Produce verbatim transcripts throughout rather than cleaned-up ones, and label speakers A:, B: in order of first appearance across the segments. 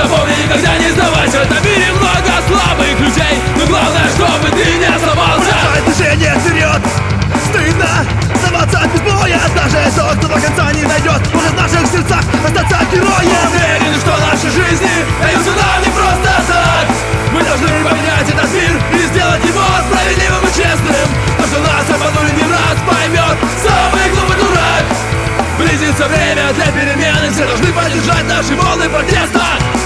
A: Запомни, никогда не сдавайся. В этом мире много слабых людей, но главное, чтобы ты не сломался.
B: Продолжай движение вперед. Стыдно сдаваться без боя. Даже тот, кто до конца не дойдет, может в наших сердцах остаться героем.
A: Уверен, что наши жизни даются нам не просто так. Мы должны поменять этот мир и сделать его справедливым и честным. То, что нас обманули, не раз поймет самый глупый дурак. Близится время для перемены, все должны поддержать наши волны протеста.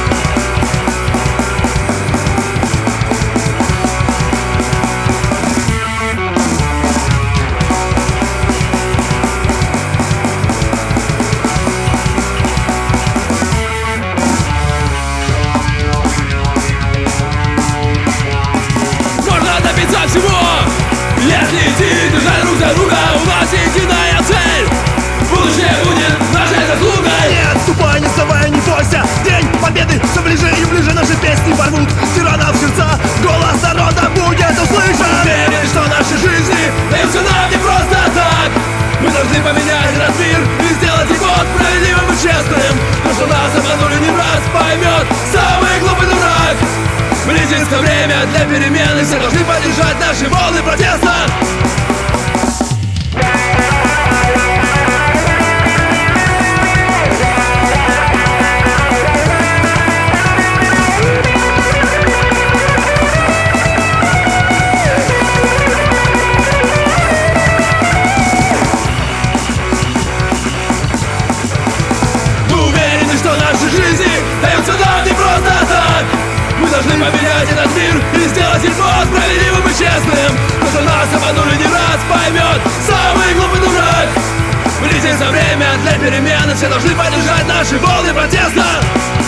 A: Всего, если идти, держать друг за друга, у нас единая цель. Будущее будет нашей заслугой.
B: Не отступай, не вставай, не бойся. День победы все ближе и ближе. Наши песни порвут тиранов в сердца. Голос народа будет услышан.
A: Уверен, что наши жизни даются нам не просто так. Мы должны поменять этот мир и сделать его справедливым и честным. То, что нас обманули, не раз поймет самый глупый дурак. Близится время для перемены, все должны поддержать наши волны протеста. Мы уверены, что наши жизни даются нам не просто так. Мы должны поменять этот мир и сделать его справедливым и честным. То, что нас обманули, не раз поймет самый глупый дурак. Близится время для перемены, все должны поддержать наши волны протеста.